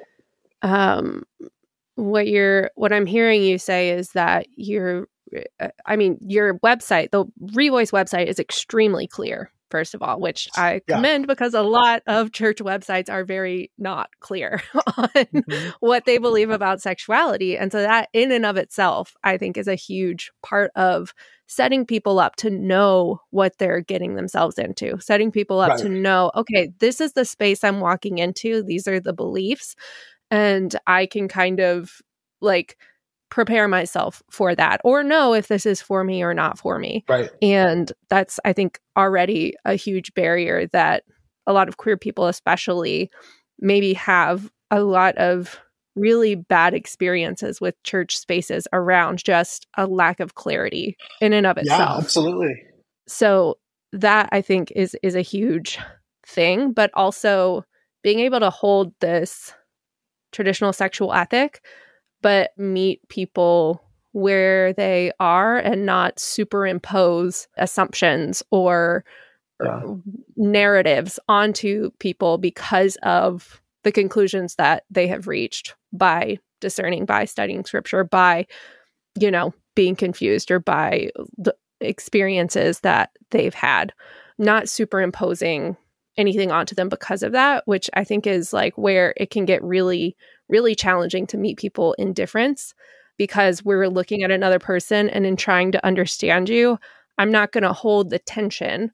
um, what you're, what I'm hearing you say is that you're, I mean, your website, the Revoice website is extremely clear, first of all, which I Yeah. commend because a lot of church websites are very not clear on mm-hmm. what they believe about sexuality. And so that in and of itself, I think is a huge part of setting people up to know what they're getting themselves into, setting people up Right. to know, okay, this is the space I'm walking into. These are the beliefs. And I can kind of like prepare myself for that or know if this is for me or not for me. Right. And that's, I think, already a huge barrier that a lot of queer people especially maybe have a lot of really bad experiences with church spaces around just a lack of clarity in and of itself. Yeah, absolutely. So that I think is is a huge thing, but also being able to hold this traditional sexual ethic but meet people where they are and not superimpose assumptions or, yeah. or narratives onto people because of the conclusions that they have reached by discerning, by studying Scripture, by, you know, being confused or by the experiences that they've had, not superimposing anything onto them because of that, which I think is like where it can get really, really challenging to meet people in difference because we're looking at another person and in trying to understand you, I'm not going to hold the tension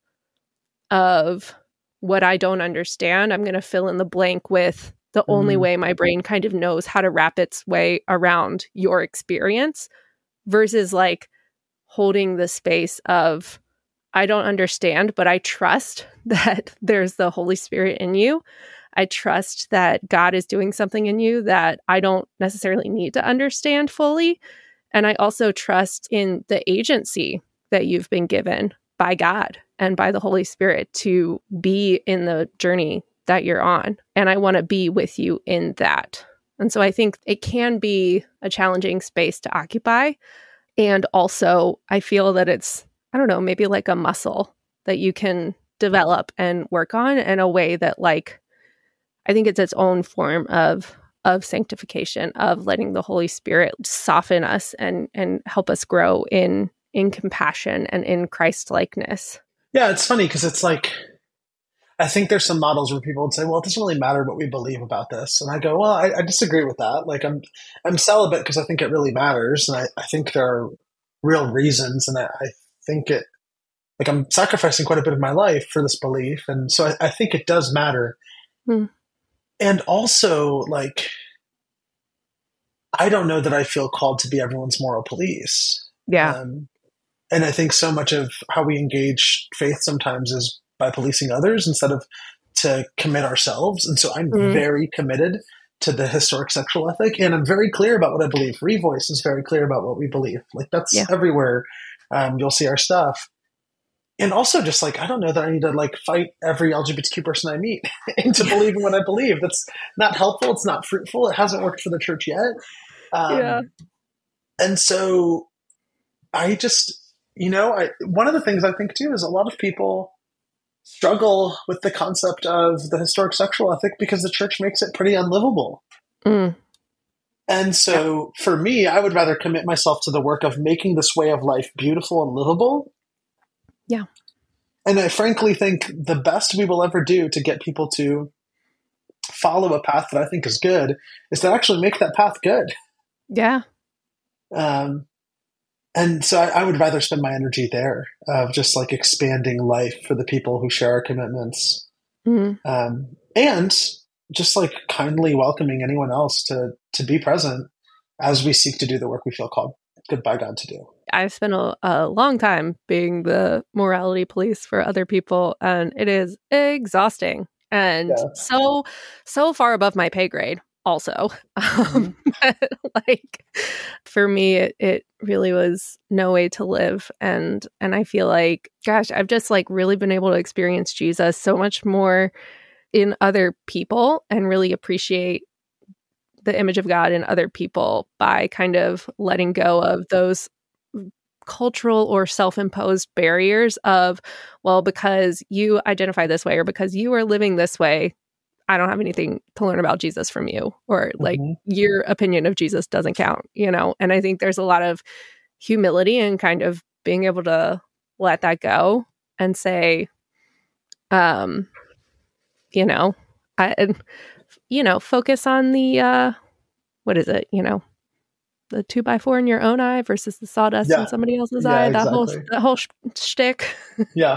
of what I don't understand. I'm going to fill in the blank with the mm. only way my brain kind of knows how to wrap its way around your experience versus like holding the space of, I don't understand, but I trust that there's the Holy Spirit in you. I trust that God is doing something in you that I don't necessarily need to understand fully. And I also trust in the agency that you've been given by God and by the Holy Spirit to be in the journey that you're on. And I want to be with you in that. And so I think it can be a challenging space to occupy. And also, I feel that it's, I don't know, maybe like a muscle that you can develop and work on in a way that like, I think it's its own form of of sanctification, of letting the Holy Spirit soften us and and help us grow in in compassion and in Christ-likeness. Yeah, it's funny because it's like, I think there's some models where people would say, well, it doesn't really matter what we believe about this. And I go, well, I, I disagree with that. Like I'm I'm celibate because I think it really matters. And I, I think there are real reasons. And I, I think it, like I'm sacrificing quite a bit of my life for this belief. And so I, I think it does matter. Hmm. And also, like, I don't know that I feel called to be everyone's moral police. Yeah. Um, and I think so much of how we engage faith sometimes is by policing others instead of to commit ourselves. And so I'm Mm. very committed to the historic sexual ethic. And I'm very clear about what I believe. Revoice is very clear about what we believe. Like that's Yeah. everywhere. Um, you'll see our stuff. And also just like, I don't know that I need to like fight every L G B T Q person I meet into believing what I believe. That's not helpful. It's not fruitful. It hasn't worked for the church yet. Um, Yeah. And so I just, you know, I, one of the things I think too is a lot of people struggle with the concept of the historic sexual ethic because the church makes it pretty unlivable. Mm. And so yeah. for me, I would rather commit myself to the work of making this way of life beautiful and livable. Yeah. And I frankly think the best we will ever do to get people to follow a path that I think is good is to actually make that path good. Yeah. Um, and so I, I would rather spend my energy there of just like expanding life for the people who share our commitments. Mm-hmm. Um, and just like kindly welcoming anyone else to, to be present as we seek to do the work we feel called good by God to do. I've spent a, a long time being the morality police for other people, and it is exhausting and yeah. so, so far above my pay grade also. Um, mm-hmm. Like for me, it, it really was no way to live. And, and I feel like, gosh, I've just like really been able to experience Jesus so much more in other people and really appreciate the image of God in other people by kind of letting go of those cultural or self-imposed barriers of, well, because you identify this way or because you are living this way, I don't have anything to learn about Jesus from you, or like mm-hmm. your opinion of Jesus doesn't count, you know? And I think there's a lot of humility and kind of being able to let that go and say, um, you know, I, you know, focus on the, uh, what is it, you know, the two by four in your own eye versus the sawdust yeah. in somebody else's yeah, eye. Exactly. That whole that whole sh- shtick. Yeah.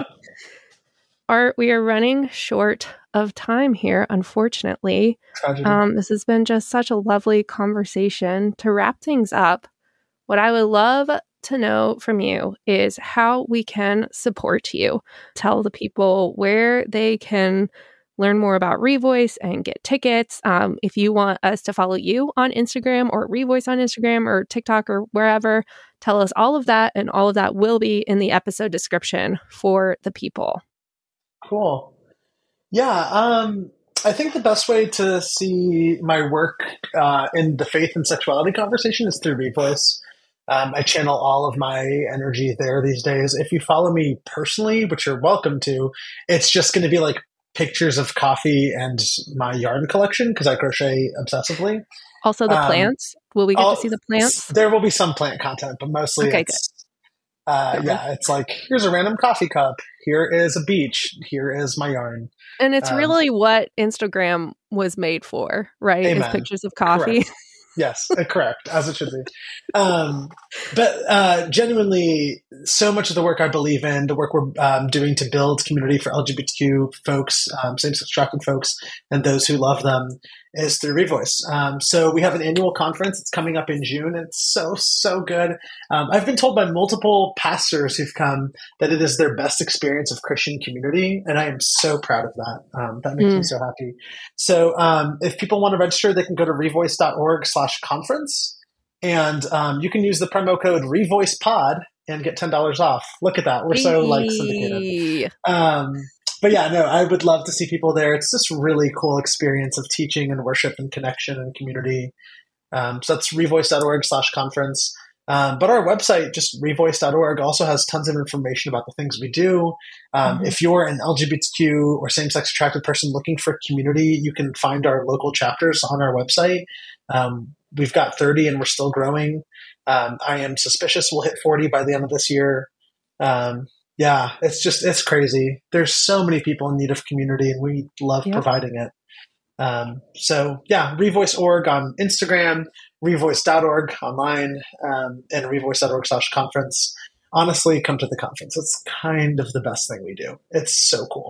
Art, we are running short of time here, unfortunately. Um, this has been just such a lovely conversation. To wrap things up, what I would love to know from you is how we can support you. Tell the people where they can learn more about Revoice and get tickets. Um, if you want us to follow you on Instagram or Revoice on Instagram or TikTok or wherever, tell us all of that. And all of that will be in the episode description for the people. Cool. Yeah. Um, I think the best way to see my work uh, in the faith and sexuality conversation is through Revoice. Um, I channel all of my energy there these days. If you follow me personally, which you're welcome to, it's just going to be like pictures of coffee and my yarn collection because I crochet obsessively. Also the um, plants. Will we get I'll, to see the plants? There will be some plant content, but mostly okay, it's, uh, yeah, it's like, here's a random coffee cup. Here is a beach. Here is my yarn. And it's um, really what Instagram was made for, right? Amen. Is pictures of coffee. Correct. Yes, correct, as it should be. Um, but uh, genuinely, so much of the work I believe in, the work we're um, doing to build community for L G B T Q folks, um, same-sex attracted folks, and those who love them, is through Revoice. Um, so we have an annual conference. It's coming up in June. And it's so, so good. Um, I've been told by multiple pastors who've come that it is their best experience of Christian community. And I am so proud of that. Um, that makes mm. me so happy. So um, if people want to register, they can go to revoice.org slash conference. And um, you can use the promo code RevoicePod and get ten dollars off. Look at that. We're so like syndicated. Um, But yeah, no, I would love to see people there. It's this really cool experience of teaching and worship and connection and community. Um, so that's revoice.org slash conference. Um, but our website, just revoice dot org, also has tons of information about the things we do. Um, mm-hmm. If you're an L G B T Q or same-sex attracted person looking for community, you can find our local chapters on our website. Um, we've got thirty and we're still growing. Um, I am suspicious we'll hit forty by the end of this year. Um, Yeah, it's just, it's crazy. There's so many people in need of community and we love yep. providing it. Um, so yeah, revoice dot org on Instagram, revoice dot org online, um, and revoice dot org slash conference. Honestly, come to the conference. It's kind of the best thing we do. It's so cool.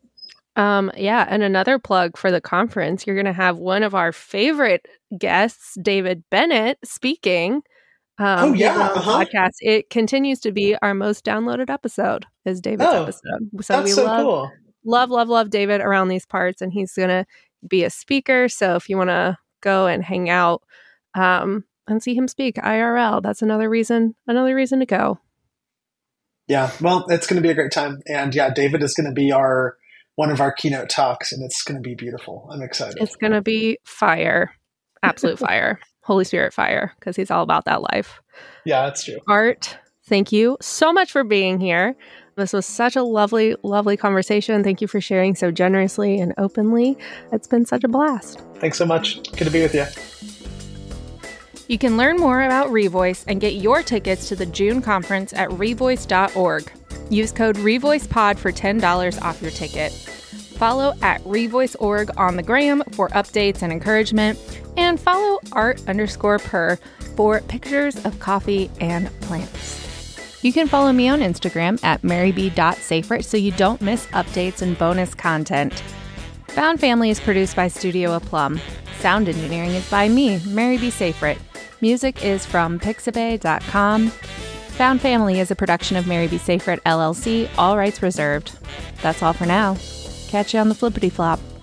Um, yeah. And another plug for the conference, you're going to have one of our favorite guests, David Bennett, speaking. Um, oh yeah, on the uh-huh. podcast. It continues to be our most downloaded episode. Is David's oh, episode. So that's we so love, cool. love, love, love David around these parts, and he's going to be a speaker. So if you want to go and hang out um, and see him speak I R L, that's another reason, another reason to go. Yeah, well, it's going to be a great time. And yeah, David is going to be our one of our keynote talks, and it's going to be beautiful. I'm excited. It's going to be fire. Absolute fire. Holy Spirit fire, because he's all about that life. Yeah, that's true. Art, thank you so much for being here. This was such a lovely, lovely conversation. Thank you for sharing so generously and openly. It's been such a blast. Thanks so much. Good to be with you. You can learn more about Revoice and get your tickets to the June conference at revoice dot org. Use code RevoicePod for ten dollars off your ticket. Follow at Revoice dot org on the gram for updates and encouragement, and follow art underscore per for pictures of coffee and plants. You can follow me on Instagram at maryb dot seyfried so you don't miss updates and bonus content. Found Family is produced by Studio Aplum. Sound engineering is by me, Mary B. Seyfried. Music is from pixabay dot com. Found Family is a production of Mary B. Seyfried, L L C, all rights reserved. That's all for now. Catch you on the flippity flop.